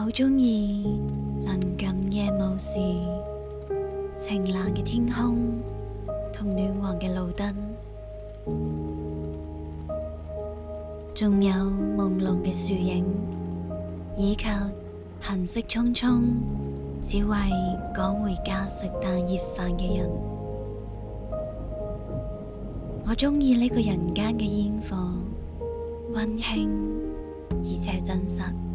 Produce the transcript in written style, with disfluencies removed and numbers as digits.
好鍾意臨近夜幕時晴朗嘅天空同暖黃嘅路燈，仲有朦朧嘅樹影，以及行色匆匆只為趕回家食啖熱飯嘅人。我鍾意呢個人間嘅煙火，溫馨而且真實。